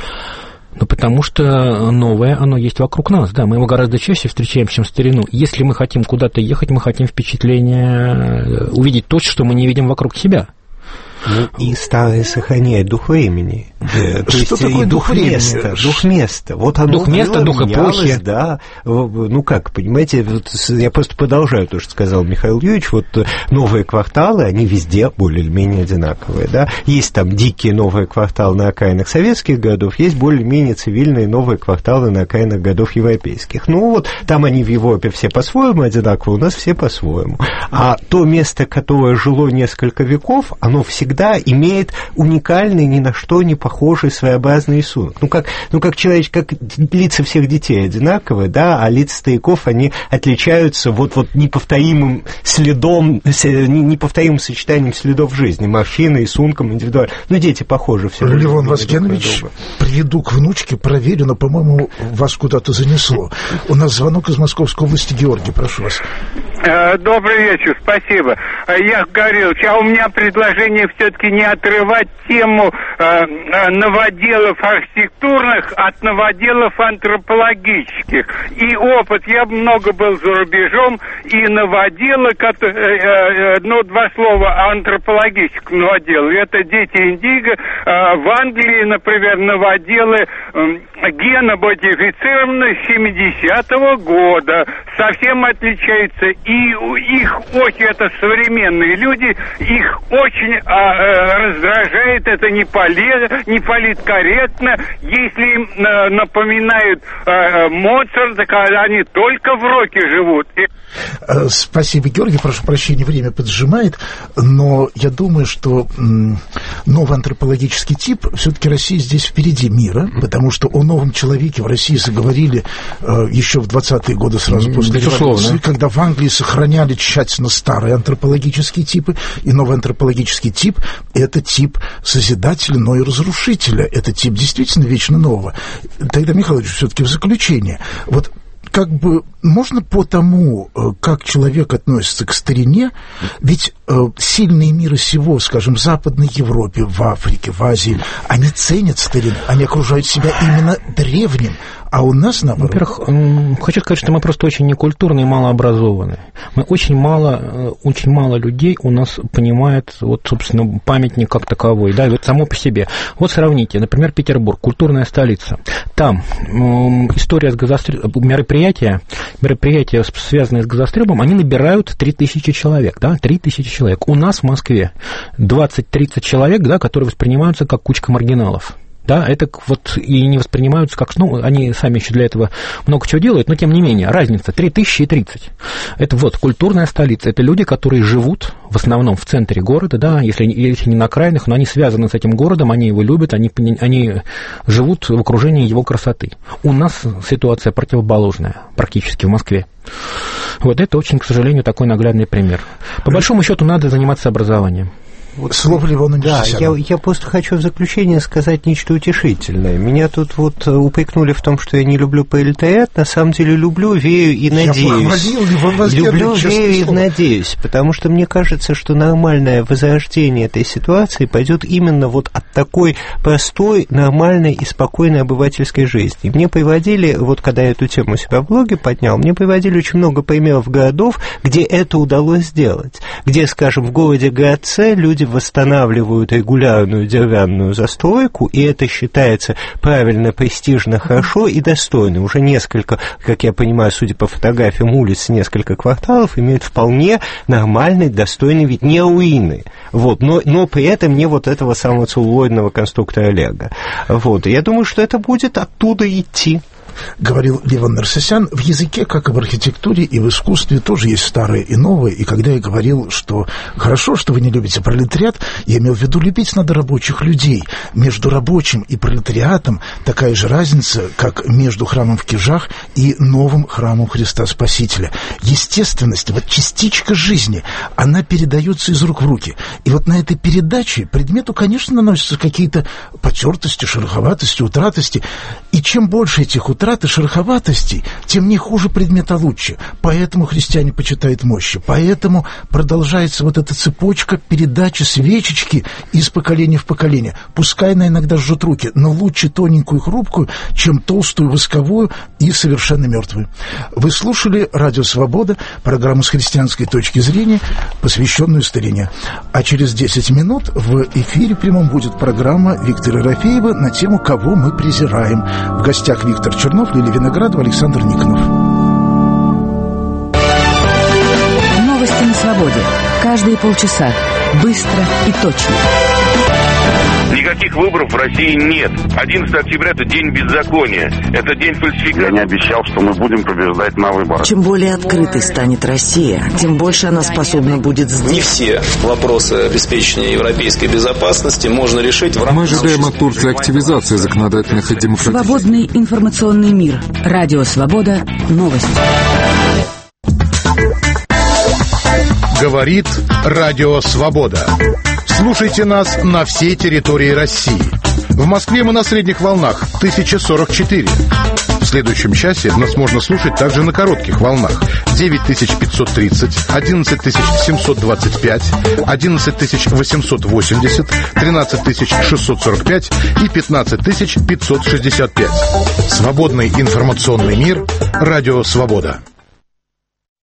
Ну, потому что новое, оно есть вокруг нас, да, мы его гораздо чаще встречаем, чем старину. Если мы хотим куда-то ехать, мы хотим впечатление, увидеть то, что мы не видим вокруг себя. Ну, и старое сохраняет дух времени. Что то есть такое дух места, дух места. Вот оно дух места, дух эпохи. Да. Ну как, понимаете, я просто продолжаю то, что сказал Михаил Юрьевич. Вот новые кварталы, они везде более или менее одинаковые. Да? Есть там дикие новые кварталы на окраинах советских городов, есть более-менее цивильные новые кварталы на окраинах городов европейских. Ну вот, там они в Европе все по-своему одинаковые, у нас все по-своему. А то место, которое жило несколько веков, оно всегда всегда имеет уникальный, ни на что не похожий своеобразный рисунок. Ну, как, ну, как человек, как лица всех детей одинаковые, да, а лица стариков, они отличаются вот, вот неповторимым следом, неповторимым сочетанием следов жизни, морщиной, рисунком, индивидуально. Ну, дети похожи все. Левон Васкенович, приведу к внучке, проверю, но, по-моему, вас куда-то занесло. У нас звонок из Московской области. Георгий, прошу вас. Добрый вечер, спасибо. Я говорил, а у меня предложение все-таки не отрывать тему э, новоделов архитектурных от новоделов антропологических. И опыт, я много был за рубежом, и новоделы, которые, э, э, ну, два слова, антропологических новоделов. Это «Дети Индиго». Э, в Англии, например, новоделы э, геномодифицированы с семидесятого года. Совсем отличаются. И их очень, это современные люди, их очень а, раздражает, это не, полез, не политкорректно. Если им а, напоминают а, Моцарта, когда они только в роке живут. Спасибо, Георгий, прошу прощения, время поджимает, но я думаю, что новый антропологический тип, все-таки Россия здесь впереди мира, потому что о новом человеке в России заговорили еще в двадцатые годы, сразу после революции, когда в Англии сохраняли тщательно старые антропологические типы, и новый антропологический тип – это тип созидателя, но и разрушителя, это тип действительно вечно нового. Тогда, Михаил Ильич, все-таки в заключение, вот как бы можно по тому, как человек относится к старине, ведь э, сильные мира сего, скажем, в Западной Европе, в Африке, в Азии, они ценят старину, они окружают себя именно древним, а у нас, наоборот... Во-первых, хочу сказать, что мы просто очень некультурны и малообразованы. Мы очень мало, очень мало людей у нас понимает, вот, собственно, памятник как таковой, да, и вот само по себе. Вот сравните, например, Петербург, культурная столица. Там м, история с газострелом, мероприятия, мероприятия, связанные с газострелом, они набирают три тысячи человек, да, три тысячи человек. У нас в Москве двадцать-тридцать человек, да, которые воспринимаются как кучка маргиналов. Да, это вот и не воспринимаются как, ну, они сами еще для этого много чего делают, но тем не менее, разница три тысячи и тридцать. Это вот культурная столица, это люди, которые живут в основном в центре города, да, если, если не на окраинах, но они связаны с этим городом, они его любят, они, они живут в окружении его красоты. У нас ситуация противоположная, практически в Москве. Вот это очень, к сожалению, такой наглядный пример. По большому счету надо заниматься образованием. Вот слово Левона Да, я, я просто хочу в заключение сказать нечто утешительное. Меня тут вот упрекнули в том, что я не люблю пролетариат. На самом деле люблю, верю и надеюсь. Люблю, верю и надеюсь, потому что мне кажется, что нормальное возрождение этой ситуации пойдет именно вот от такой простой, нормальной и спокойной обывательской жизни. Мне приводили, вот когда я эту тему у себя в блоге поднял, мне приводили очень много примеров городов, где это удалось сделать. Где, скажем, в городе Гродце люди восстанавливают регулярную деревянную застройку, и это считается правильно, престижно, хорошо и достойно. Уже несколько, как я понимаю, судя по фотографиям улиц, несколько кварталов имеют вполне нормальный, достойный вид, не руины. Вот, но, но при этом не вот этого самого целлулоидного конструктора Лего. Вот, я думаю, что это будет оттуда идти. Говорил Левон Нарсисян, в языке, как и в архитектуре, и в искусстве тоже есть старое и новое. И когда я говорил, что хорошо, что вы не любите пролетариат, я имел в виду, любить надо рабочих людей. Между рабочим и пролетариатом такая же разница, как между храмом в Кижах и новым храмом Христа Спасителя. Естественность, вот частичка жизни, она передается из рук в руки. И вот на этой передаче предмету, конечно, наносятся какие-то потертости, шероховатости, утратости. И чем больше этих утрат и шероховатостей, тем не хуже предмета лучше. Поэтому христиане почитают мощи. Поэтому продолжается вот эта цепочка передачи свечечки из поколения в поколение. Пускай она иногда жжет руки, но лучше тоненькую и хрупкую, чем толстую, восковую и совершенно мертвую. Вы слушали «Радио Свобода», программу с христианской точки зрения, посвященную старине. А через десять минут в эфире прямом будет программа Виктора Ерофеева на тему «Кого мы презираем». В гостях Виктор Чернов, Лилия Виноградова, Александр Никонов. Новости на свободе. Каждые полчаса. Быстро и точно. Никаких выборов в России нет. одиннадцатого октября – это день беззакония. Это день фальсификации. Я не обещал, что мы будем побеждать на выборах. Чем более открытой станет Россия, тем больше она способна будет сделать. Не все вопросы обеспечения европейской безопасности можно решить в рамках... Мы ожидаем от Турции активизации законодательных и демократических... Свободный информационный мир. Радио Свобода. Новости. Говорит Радио Свобода. Слушайте нас на всей территории России. В Москве мы на средних волнах тысяча сорок четыре. В следующем часе нас можно слушать также на коротких волнах. девять тысяч пятьсот тридцать, одиннадцать тысяч семьсот двадцать пять, одиннадцать тысяч восемьсот восемьдесят, тринадцать тысяч шестьсот сорок пять и пятнадцать тысяч пятьсот шестьдесят пять. Свободный информационный мир. Радио «Свобода».